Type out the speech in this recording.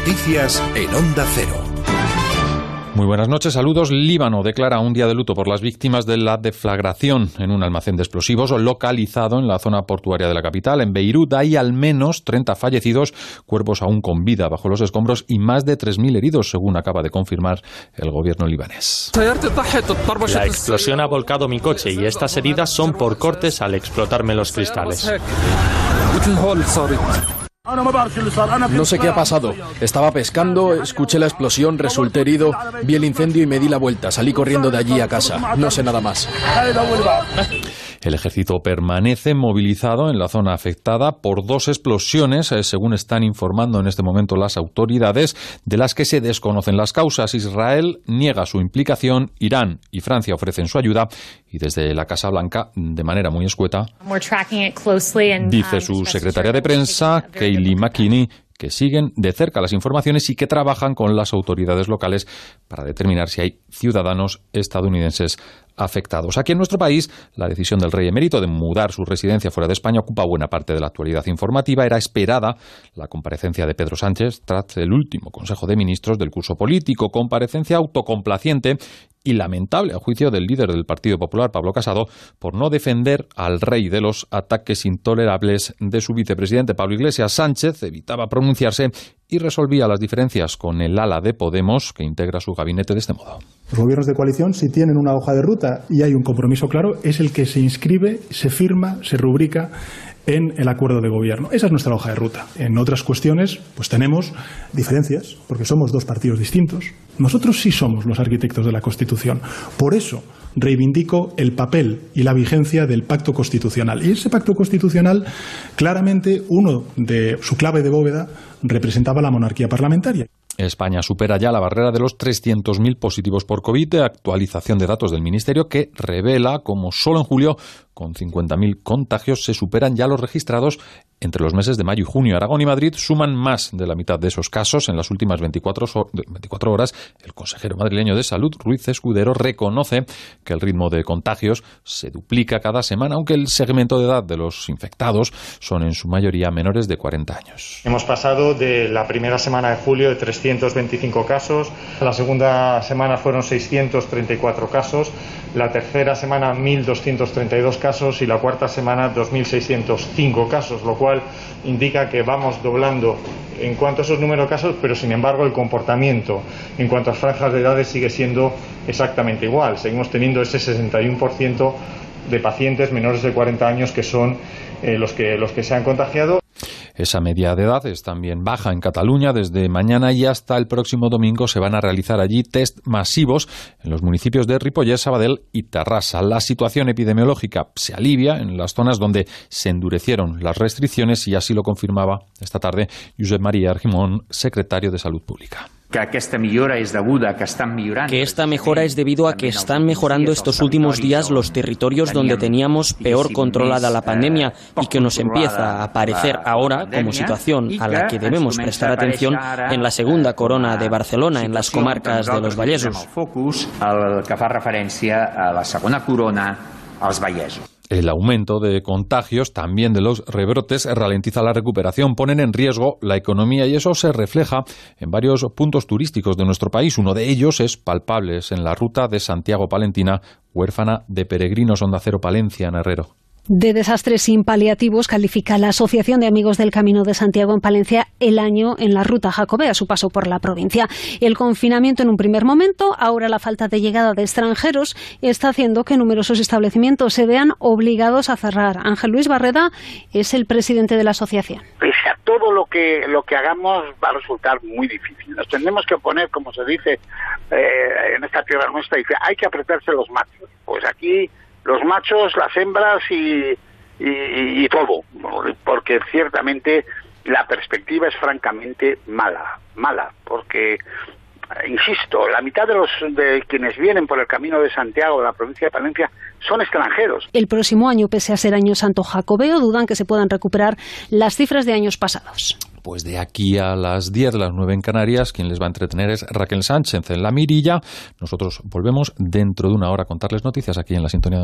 Noticias en Onda Cero. Muy buenas noches, saludos. Líbano declara un día de luto por las víctimas de la deflagración en un almacén de explosivos localizado en la zona portuaria de la capital. En Beirut hay al menos 30 fallecidos, cuerpos aún con vida bajo los escombros y más de 3.000 heridos, según acaba de confirmar el gobierno libanés. La explosión ha volcado mi coche y estas heridas son por cortes al explotarme los cristales. No sé qué ha pasado. Estaba pescando, escuché la explosión, resulté herido, vi el incendio y me di la vuelta. Salí corriendo de allí a casa. No sé nada más. El ejército permanece movilizado en la zona afectada por 2 explosiones, según están informando en este momento las autoridades, de las que se desconocen las causas. Israel niega su implicación, Irán y Francia ofrecen su ayuda y desde la Casa Blanca, de manera muy escueta, dice su secretaria de prensa, Kayleigh McEnany, que siguen de cerca las informaciones y que trabajan con las autoridades locales para determinar si hay ciudadanos estadounidenses afectados. Aquí en nuestro país, la decisión del rey emérito de mudar su residencia fuera de España ocupa buena parte de la actualidad informativa. Era esperada la comparecencia de Pedro Sánchez tras el último Consejo de Ministros del curso político, comparecencia autocomplaciente y lamentable a juicio del líder del Partido Popular, Pablo Casado, por no defender al rey de los ataques intolerables de su vicepresidente, Pablo Iglesias. Sánchez evitaba pronunciarse y resolvía las diferencias con el ala de Podemos, que integra su gabinete de este modo. Los gobiernos de coalición, si tienen una hoja de ruta y hay un compromiso claro, es el que se inscribe, se firma, se rubrica en el acuerdo de gobierno. Esa es nuestra hoja de ruta. En otras cuestiones, pues tenemos diferencias, porque somos 2 partidos distintos. Nosotros sí somos los arquitectos de la Constitución. Por eso reivindico el papel y la vigencia del pacto constitucional. Y ese pacto constitucional, claramente, uno de su clave de bóveda representaba la monarquía parlamentaria. España supera ya la barrera de los 300.000 positivos por COVID, actualización de datos del Ministerio que revela cómo solo en julio, con 50.000 contagios, se superan ya los registrados entre los meses de mayo y junio. Aragón y Madrid suman más de la mitad de esos casos. En las últimas 24 horas, el consejero madrileño de Salud, Ruiz Escudero, reconoce que el ritmo de contagios se duplica cada semana, aunque el segmento de edad de los infectados son en su mayoría menores de 40 años. Hemos pasado de la primera semana de julio de 325 casos, la segunda semana fueron 634 casos, la tercera semana 1.232 casos y la cuarta semana 2.605 casos, lo cual indica que vamos doblando en cuanto a esos números de casos, pero sin embargo el comportamiento en cuanto a franjas de edades sigue siendo exactamente igual. Seguimos teniendo ese 61% de pacientes menores de 40 años que son los que se han contagiado. Esa media de edad es también baja en Cataluña. Desde mañana y hasta el próximo domingo se van a realizar allí test masivos en los municipios de Ripollet, Sabadell y Terrassa. La situación epidemiológica se alivia en las zonas donde se endurecieron las restricciones y así lo confirmaba esta tarde Josep María Argimon, secretario de Salud Pública. Que esta mejora es debido a que están mejorando estos últimos días los territorios donde teníamos peor controlada la pandemia y que nos empieza a aparecer ahora como situación a la que debemos prestar atención en la segunda corona de Barcelona, en las comarcas de los Vallesos. El aumento de contagios, también de los rebrotes, ralentiza la recuperación, ponen en riesgo la economía y eso se refleja en varios puntos turísticos de nuestro país. Uno de ellos es palpable, es en la ruta de Santiago-Palentina, huérfana de peregrinos. Onda Cero, Palencia, en Herrero. De desastres sin paliativos califica la Asociación de Amigos del Camino de Santiago en Palencia el año en la ruta jacobea a su paso por la provincia. El confinamiento en un primer momento, ahora la falta de llegada de extranjeros está haciendo que numerosos establecimientos se vean obligados a cerrar. Ángel Luis Barreda es el presidente de la asociación. Pese a todo lo que hagamos va a resultar muy difícil. Nos tendremos que poner, como se dice en esta tierra nuestra, dice, hay que apretarse los machos. Pues aquí los machos, las hembras y todo, porque ciertamente la perspectiva es francamente mala, porque, insisto, la mitad de quienes vienen por el Camino de Santiago de la provincia de Palencia son extranjeros. El próximo año, pese a ser año santo jacobeo, dudan que se puedan recuperar las cifras de años pasados. Pues de aquí a las 10, las 9 en Canarias, quien les va a entretener es Raquel Sánchez en La Mirilla. Nosotros volvemos dentro de una hora a contarles noticias aquí en la sintonía.